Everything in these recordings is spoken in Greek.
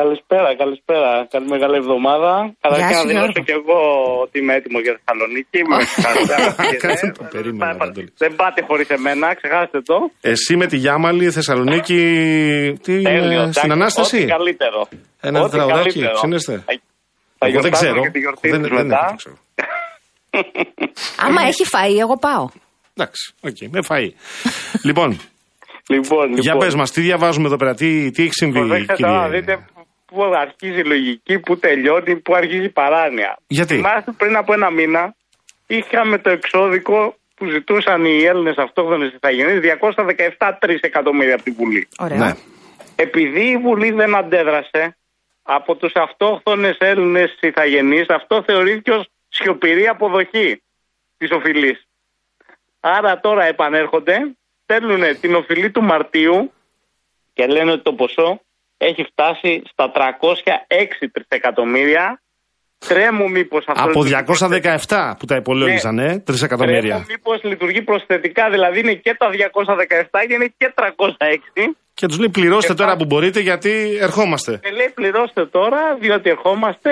Καλησπέρα. Καλή μεγάλη εβδομάδα. Καταρχήν να δηλώσω και εγώ ότι είμαι έτοιμο για Θεσσαλονίκη. Δεν πάτε χωρίς εμένα, ξεχάστε το. Εσύ με τη Γιάμαλη, Θεσσαλονίκη. Στην Ανάσταση. Ό,τι καλύτερο. Ένα τραγουδάκι, ψήνεστε. Εγώ δεν ξέρω. Μετά. Άμα έχει φαΐ, εγώ πάω. Εντάξει, με φαΐ. Λοιπόν, για πες μας, τι διαβάζουμε εδώ πέρα, τι έχει συμβεί, κύριε. Δείτε πού αρχίζει η λογική, πού τελειώνει, πού αρχίζει η παράνοια. Γιατί? Θυμάστε πριν από ένα μήνα είχαμε το εξώδικο που ζητούσαν οι Έλληνες αυτόχθονες ηθαγενείς 217 εκατομμύρια από τη Βουλή. Ωραία. Ναι. Επειδή η Βουλή δεν αντέδρασε, από τους αυτόχθονες Έλληνες ηθαγενείς αυτό θεωρήθηκε ως σιωπηρή αποδοχή της οφειλής. Άρα τώρα επανέρχονται, στέλνουν την οφειλή του Μαρτίου και λένε ότι το ποσό έχει φτάσει στα 306 τρισεκατομμύρια. Τρέμου μήπως αυτό... Από 217 που τα υπολόγισαν, 3 εκατομμύρια. Τρέμου μήπως λειτουργεί προσθετικά, δηλαδή είναι και τα 217 και είναι και 306. Και τους λέει πληρώστε τώρα που μπορείτε γιατί ερχόμαστε. Και λέει πληρώστε τώρα διότι ερχόμαστε.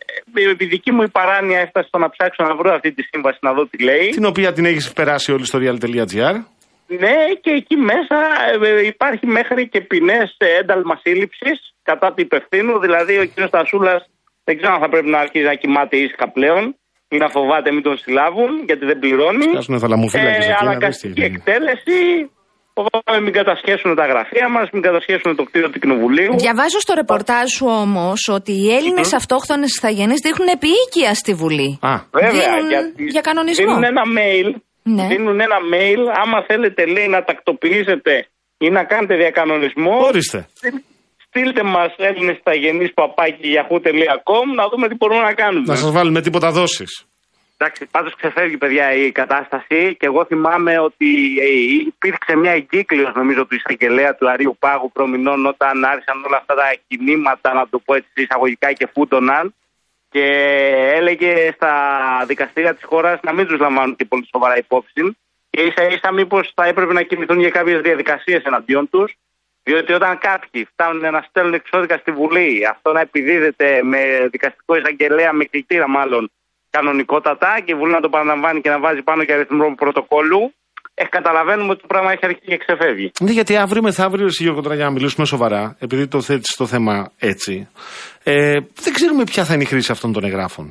Η δική μου η παράνοια έφτασε στο να ψάξω να βρω αυτή τη σύμβαση να δω τι λέει. Την οποία την έχεις περάσει όλοι στο real.gr. Ναι, και εκεί μέσα υπάρχει μέχρι και ποινές ένταλμα σύλληψης κατά του υπευθύνου. Δηλαδή ο κ. Στασούλας δεν ξέρω αν θα πρέπει να αρχίζει να κοιμάται ήσυχα πλέον ή να φοβάται μην τον συλλάβουν γιατί δεν πληρώνει. Αναγκαστική εκτέλεση. Φοβάμαι μην κατασχέσουν τα γραφεία μας, μην κατασχέσουν το κτίριο του Κοινοβουλίου. Διαβάζω στο ρεπορτάζ σου όμως ότι οι Έλληνες αυτόχθονες ηθαγενείς δείχνουν επίοικια στη Βουλή. Βέβαια, για κανονισμό. Δίνουν ένα mail. Ναι. Δίνουν ένα mail, άμα θέλετε λέει να τακτοποιήσετε ή να κάνετε διακανονισμό. Ορίστε. Στείλτε μας Έλληνες ηθαγενείς @yahoo.com να δούμε τι μπορούμε να κάνουμε. Να σας βάλουμε τίποτα δόσεις. Εντάξει, πάντως ξεφεύγει παιδιά η κατάσταση και εγώ θυμάμαι ότι υπήρξε μια εγκύκλειος νομίζω του εισαγγελέα του Αρείου Πάγου προμηνών όταν άρχισαν όλα αυτά τα κινήματα, να το πω έτσι εισαγωγικά, και φούντωναν και έλεγε στα δικαστήρια της χώρας να μην τους λαμβάνουν και πολύ σοβαρά υπόψη και ίσα μήπως θα έπρεπε να κινηθούν για κάποιες διαδικασίες εναντίον τους, διότι όταν κάποιοι φτάνουν να στέλνουν εξώδικα στη Βουλή, αυτό να επιδίδεται με δικαστικό εισαγγελέα, με κλητήρα μάλλον κανονικότατα, και η Βουλή να το παραλαμβάνει και να βάζει πάνω και αριθμό πρωτοκόλλου, καταλαβαίνουμε ότι το πράγμα έχει αρχίσει και ξεφεύγει. Ναι, γιατί αύριο μεθαύριο, εσύ Γιώργο, τώρα για να μιλήσουμε σοβαρά, επειδή το θέτεις το θέμα έτσι, δεν ξέρουμε ποια θα είναι η χρήση αυτών των εγγράφων.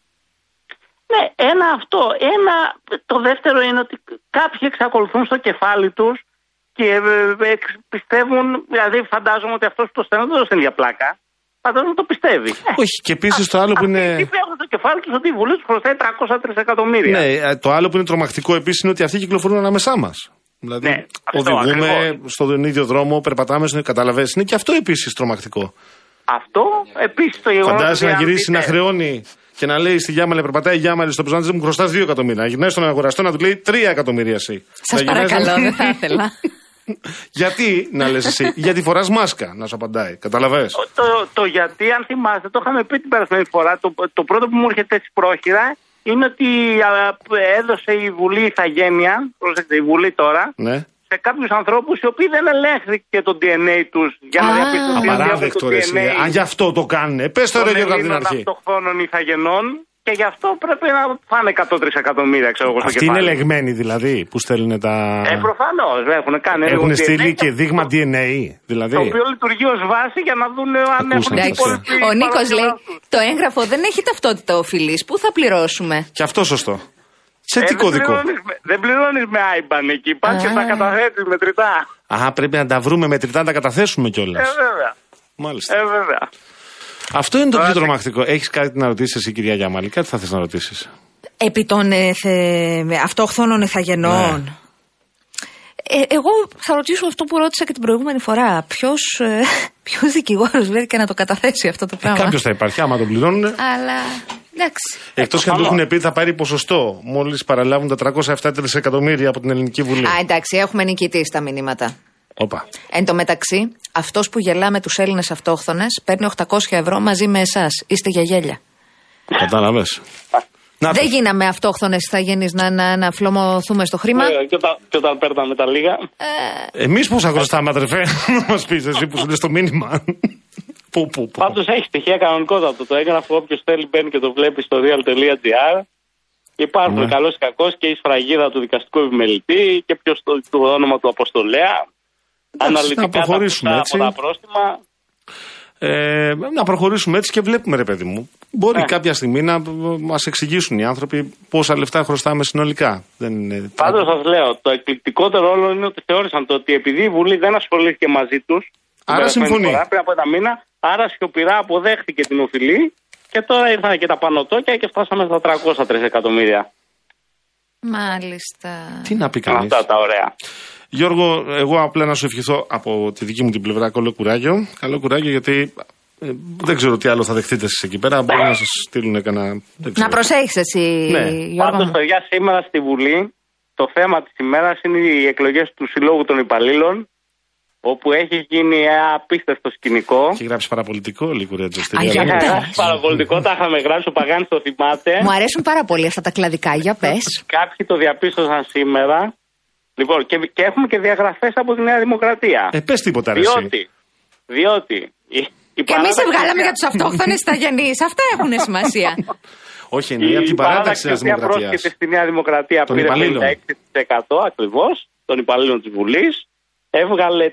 Ναι, ένα αυτό. Το δεύτερο είναι ότι κάποιοι εξακολουθούν στο κεφάλι τους και πιστεύουν, δηλαδή φαντάζομαι ότι αυτός που το στέλνει δεν το στέλνει για πλάκα. Φαντάζομαι το πιστεύει. Όχι, και επίσης το άλλο που είναι. Έχουν στο κεφάλι τους ότι η Βουλή τους προσθέτει 303 εκατομμύρια. Ναι, το άλλο που είναι τρομακτικό επίσης είναι ότι αυτοί κυκλοφορούν ανάμεσά μας. Δηλαδή, ναι, οδηγούμε στον ίδιο δρόμο, περπατάμε, καταλαβαίνεις. Είναι και αυτό επίσης τρομακτικό. Αυτό επίσης το γεγονός. Φαντάζεσαι να γυρίσει να χρεώνει και να λέει στη Γιάμαλη, περπατάει η Γιάμαλη στο Πεζάντζε, μου χρωστάς 2 εκατομμύρια. Να γυρνάει στον αγοραστό να του λέει 3 εκατομμύρια εσύ. Σας παρακαλώ, δεν θα ήθελα. Γιατί να λες εσύ, γιατί φοράς μάσκα, να σου απαντάει. Καταλαβαίνεις. Το γιατί, αν θυμάστε, το είχαμε πει την περασμένη φορά. Το πρώτο που μου έρχεται έτσι πρόχειρα είναι ότι έδωσε η Βουλή ηθαγένεια, προσέξτε, η Βουλή τώρα, ναι, σε κάποιους ανθρώπους οι οποίοι δεν ελέγχθηκε το DNA τους για να διαπιστωθεί. Απαράδεκτο ρε εσύ. Αν γι' αυτό το κάνουνε. Πες το ρε Γιώργο από την αρχή. Των αυτοχθόνων ηθαγενών. Και γι' αυτό πρέπει να φάνε 103 εκατομμύρια, ξέρω εγώ, στο κεφάλι. Αυτοί είναι ελεγμένοι δηλαδή που στέλνουν τα. Προφανώς έχουν κάνει. Έχουν στείλει και δείγμα DNA, δηλαδή. Το οποίο λειτουργεί ως βάση για να δουν αν έχουν υπόλοιποι. Ο Νίκος λέει: το έγγραφο δεν έχει ταυτότητα οφειλής. Πού θα πληρώσουμε? Και αυτό σωστό. Σε τι κωδικό? Δεν πληρώνεις με IBAN εκεί. Πας και τα καταθέτεις μετρητά. Πρέπει να τα βρούμε μετρητά, να τα καταθέσουμε κιόλας. Βέβαια. Μάλιστα. Βέβαια. Αυτό είναι το πιο τρομακτικό. Έχεις κάτι να ρωτήσεις εσύ, κυρία Γιάμαλη? Κάτι θα θες να ρωτήσεις? Επί των αυτόχθονων ηθαγενών. Ναι. Εγώ θα ρωτήσω αυτό που ρώτησα και την προηγούμενη φορά. Ποιος δικηγόρος βρέθηκε να το καταθέσει αυτό το πράγμα? Κάποιος θα υπάρχει, άμα το πληρώνουν. Αλλά εντάξει. Εκτός και αν του έχουν πει θα πάρει ποσοστό μόλις παραλάβουν τα 307 εκατομμύρια από την Ελληνική Βουλή. Εντάξει, έχουμε νικητή στα μηνύματα. Όπα. Εν τω μεταξύ, αυτός που γελά με τους Έλληνες αυτόχθονες παίρνει 800 ευρώ μαζί με εσάς. Είστε για γέλια. Κατάλαβες. Δεν γίναμε αυτόχθονες ηθαγενείς να φλωμωθούμε στο χρήμα. Και όταν παίρναμε τα λίγα. Εμείς πόσα χρωστάμε, αδερφέ, να μας πεις εσύ που σου λες το μήνυμα. Πάντως έχει στοιχεία κανονικότατο το έγγραφο. Όποιος θέλει μπαίνει και το βλέπει στο real.gr. Υπάρχουν καλός ή κακός και η σφραγίδα του δικαστικού επιμελητή και ποιος το όνομα του αποστολέα. Αναλυτικά από τα πρόστιμα. Να προχωρήσουμε έτσι και βλέπουμε, ρε παιδί μου. Μπορεί κάποια στιγμή να μας εξηγήσουν οι άνθρωποι πόσα λεφτά χρωστάμε συνολικά. Πάντως σας λέω, το εκπληκτικότερο όλο είναι ότι θεώρησαν το ότι επειδή η Βουλή δεν ασχολήθηκε μαζί τους. Άρα συμφωνεί. Πριν από ένα μήνα, άρα σιωπηρά αποδέχτηκε την οφειλή και τώρα ήρθαν και τα πανωτόκια και φτάσαμε στα 303 εκατομμύρια. Μάλιστα. Τι να πει κανείς. Αυτά τα ωραία. Γιώργο, εγώ απλά να σου ευχηθώ από τη δική μου την πλευρά καλό κουράγιο. Καλό κουράγιο, γιατί δεν ξέρω τι άλλο θα δεχτείτε εσείς εκεί πέρα. Μπορεί να σας στείλουν κανένα. Να προσέχεις εσύ, Γιώργο. Πάντως, παιδιά, σήμερα στη Βουλή το θέμα της ημέρας είναι οι εκλογές του Συλλόγου των Υπαλλήλων, όπου έχει γίνει ένα απίστευτο σκηνικό. Έχει γράψει παραπολιτικό λίγο, Ρέτζο. Παραπολιτικό, τα είχαμε γράψει, ο Παγάνης το θυμάται. Μου αρέσουν πάρα πολύ αυτά τα κλαδικά, για πες. Κάποιοι το διαπίστωσαν σήμερα. Λοιπόν, και έχουμε και διαγραφές από τη Νέα Δημοκρατία. Πες τίποτα, ρε. Διότι. Και εμείς βγάλαμε για τους αυτόχθονες Ιταγενείς. Αυτά έχουν σημασία. Όχι, είναι από την παράταξη της Δημοκρατίας. Η πρόσκληση στη Νέα Δημοκρατία πήρε 56% ακριβώς των υπαλλήλων της Βουλής. Έβγαλε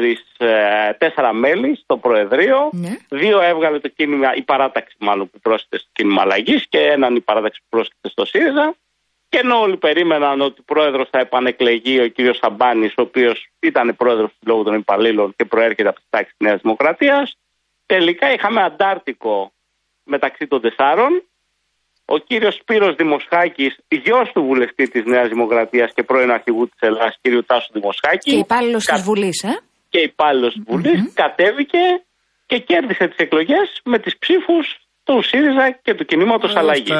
4 μέλη στο Προεδρείο. 2 έβγαλε το κίνημα, η παράταξη μάλλον που πρόσθεται στο κίνημα αλλαγής και έναν η παράταξη που πρόσθεται στο ΣΥΡΙΖΑ. Και ενώ όλοι περίμεναν ότι πρόεδρος θα επανεκλεγεί ο κύριος Σαμπάνης, ο οποίος ήταν πρόεδρος του Συλλόγου των Υπαλλήλων και προέρχεται από τη τάξη της Νέας Δημοκρατίας, τελικά είχαμε αντάρτικο μεταξύ των 4. Ο κύριος Σπύρος Δημοσχάκης, γιος του βουλευτή της Νέας Δημοκρατίας και πρώην αρχηγού της Ελλάδας, κύριο Τάσου Δημοσχάκη. Και υπάλληλος της Βουλής, Και υπάλληλος της Βουλής, κατέβηκε και κέρδισε τις εκλογές με τις ψήφους του ΣΥΡΙΖΑ και του κινήματος αλλαγής.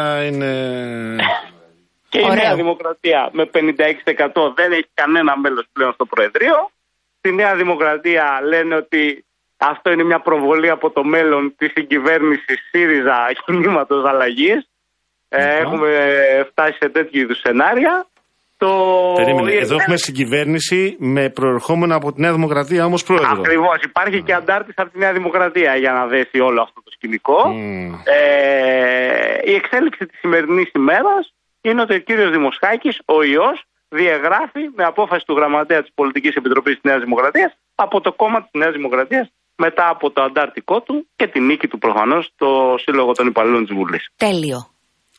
Και η Νέα Δημοκρατία με 56% δεν έχει κανένα μέλος πλέον στο Προεδρείο. Στη Νέα Δημοκρατία λένε ότι αυτό είναι μια προβολή από το μέλλον της συγκυβέρνησης ΣΥΡΙΖΑ κινήματος αλλαγής. Έχουμε φτάσει σε τέτοιου είδους σενάρια. Περίμενε, εδώ έχουμε συγκυβέρνηση με προερχόμενο από τη Νέα Δημοκρατία όμως πρόεδρο. Ακριβώς, υπάρχει και αντάρτης από τη Νέα Δημοκρατία για να δέσει όλο αυτό το σκηνικό. Η εξέλιξη της σημερινής ημέρας είναι ότι ο κύριος Δημοσχάκης, ο ιός, διαγράφει με απόφαση του γραμματέα της Πολιτικής Επιτροπής της Νέας Δημοκρατίας από το κόμμα της Νέας Δημοκρατίας μετά από το αντάρτικό του και τη νίκη του προφανώς στο Σύλλογο των Υπαλλήλων της Βουλής. Τέλειο.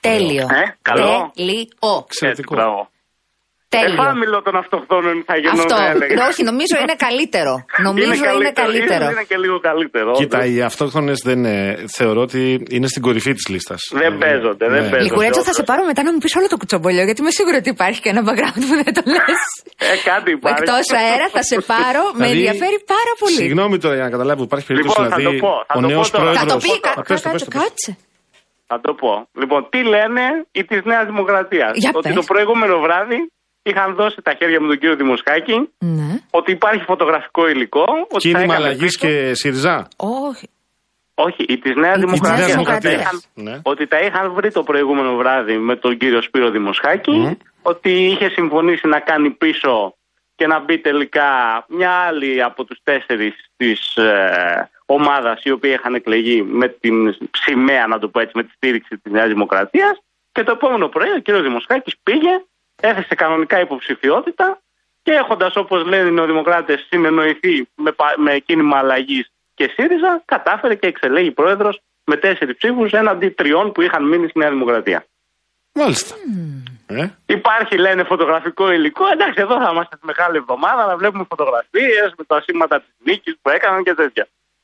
Καλό. Εξαιρετικό. Εφάμιλο των αυτοχθόνων ηθαγενών, θα έλεγα. Όχι, νομίζω είναι καλύτερο. Είναι και λίγο καλύτερο. Κοίτα, οι αυτόχθονες δεν θεωρώ ότι είναι στην κορυφή της λίστας. Δεν παίζονται. Λιγουρέτσο, θα σε πάρω μετά να μου πεις όλο το κουτσομπολιό, γιατί είμαι σίγουρη ότι υπάρχει και ένα background που δεν το λες. Κάτι υπάρχει. Εκτός αέρα θα σε πάρω, με ενδιαφέρει πάρα πολύ. Συγγνώμη τώρα για να καταλάβω, υπάρχει περίπτωση δηλαδή ο νέος πρόεδρος. Θα το πει, κάτσε. Θα το πω. Λοιπόν, τι λένε οι της Νέας Δημοκρατίας? Ότι το προηγούμενο βράδυ είχαν δώσει τα χέρια με τον κύριο Δημοσχάκη, ότι υπάρχει φωτογραφικό υλικό. Κίνημα αλλαγής και ΣΥΡΙΖΑ. Όχι, η της Νέας Δημοκρατίας. Ότι τα είχαν βρει το προηγούμενο βράδυ με τον κύριο Σπύρο Δημοσχάκη, ότι είχε συμφωνήσει να κάνει πίσω και να μπει τελικά μια άλλη από τους 4 της ομάδας οι οποίοι είχαν εκλεγεί με την σημαία, να το πω έτσι, με τη στήριξη της Νέας Δημοκρατίας. Και το επόμενο πρωί ο κύριος Δημοσχάκης πήγε, έθεσε κανονικά υποψηφιότητα και έχοντας, όπως λένε οι νεοδημοκράτες, συνεννοηθεί με κίνημα αλλαγής και ΣΥΡΙΖΑ, κατάφερε και εξελέγει πρόεδρος με 4 ψήφους έναντι 3 που είχαν μείνει στη Νέα Δημοκρατία. Μάλιστα. Υπάρχει, λένε, φωτογραφικό υλικό. Εντάξει, εδώ θα είμαστε τη μεγάλη εβδομάδα να βλέπουμε φωτογραφίες με τα σήματα της νίκης που έκαναν και τέτοια.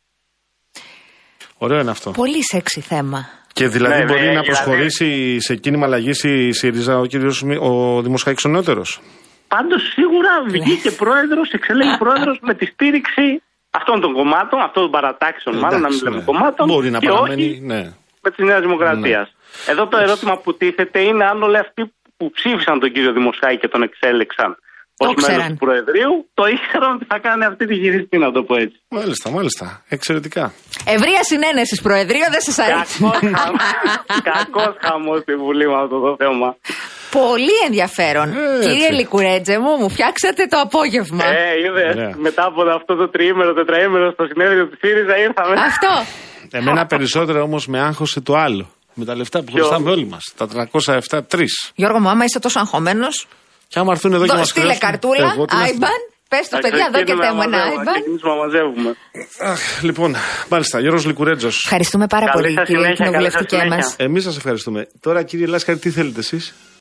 Ωραίο είναι αυτό. Πολύ σεξι θέμα. Και δηλαδή μπορεί να προσχωρήσει σε κίνημα αλλαγής η ΣΥΡΙΖΑ ο Δημοσχάκης ο νεότερος. Πάντως σίγουρα βγήκε πρόεδρος, εξελέγει πρόεδρος με τη στήριξη αυτών των κομμάτων, αυτών των παρατάξεων, μάλλον να μην λέμε κομμάτων. Μπορεί να παραμένει, με τη Νέα Δημοκρατία. Εδώ το ερώτημα που τίθεται είναι αν όλοι αυτοί που ψήφισαν τον κύριο Δημοσχάκη και τον εξέλεξαν ως μέλος του Προεδρείου, το ήξεραν ότι θα κάνει αυτή τη γυριστή, να το πω έτσι. Μάλιστα. Εξαιρετικά. Ευρεία συνένεση Προεδρείο, δεν σας αρέσει. Κακός χαμός στη Βουλή με αυτό το θέμα. Πολύ ενδιαφέρον. Κύριε Λικουρέτζε μου φτιάξατε το απόγευμα. Είδες, μετά από αυτό το τριήμερο, τετραήμερο στο συνέδριο του ΣΥΡΙΖΑ ήρθαμε. Αυτό. Εμένα περισσότερο όμως με άγχωσε το άλλο. Με τα λεφτά που χρωστάμε όλοι μας. Τα 307-3. Γιώργο μου, άμα είσαι τόσο αγχωμένος, και άμα έρθουν εδώ και μας στείλε καρτούλα, Άιμπαν. Πες το παιδιά, εδώ και θέμα ένα Άιμπαν. Λοιπόν, μάλιστα, Γιώργος Λικουρέτζος. Ευχαριστούμε πάρα πολύ, κύριε κοινοβουλευτικέ μας. Εμείς σας ευχαριστούμε. Τώρα, κύριε Λάσκαρη, τι θέλετε εσείς?